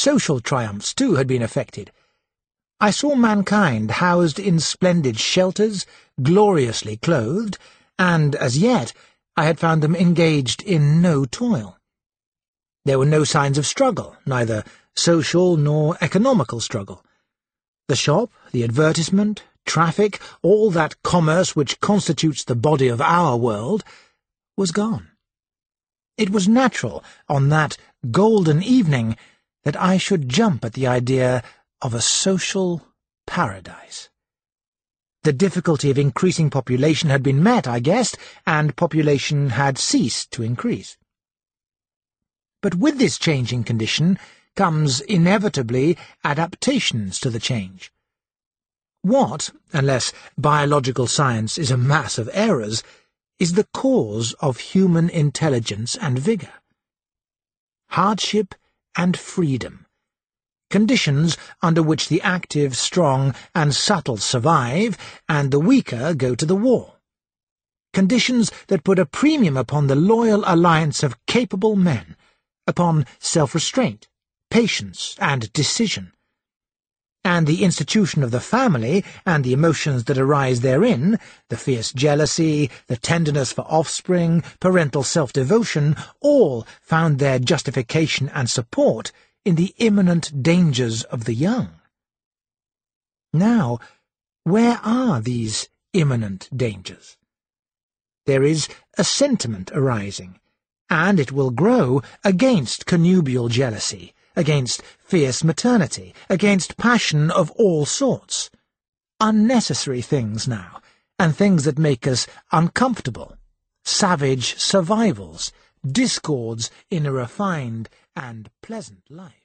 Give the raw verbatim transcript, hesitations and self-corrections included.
social triumphs, too, had been affected. I saw mankind housed in splendid shelters, gloriously clothed, and, as yet, I had found them engaged in no toil. There were no signs of struggle, neither social nor economical struggle. The shop, the advertisement, traffic, all that commerce which constitutes the body of our world, was gone. It was natural, on that golden evening, that I should jump at the idea of a social paradise. The difficulty of increasing population had been met, I guessed, and population had ceased to increase. But with this changing condition comes inevitably adaptations to the change. What, unless biological science is a mass of errors, is the cause of human intelligence and vigour? Hardship and freedom. Conditions under which the active, strong, and subtle survive, and the weaker go to the war. Conditions that put a premium upon the loyal alliance of capable men, upon self-restraint, patience, and decision. And the institution of the family, and the emotions that arise therein, the fierce jealousy, the tenderness for offspring, parental self-devotion, all found their justification and support in the imminent dangers of the young. Now, where are these imminent dangers? There is a sentiment arising, and it will grow against connubial jealousy, against fierce maternity, against passion of all sorts. Unnecessary things now, and things that make us uncomfortable. Savage survivals, discords in a refined and pleasant life.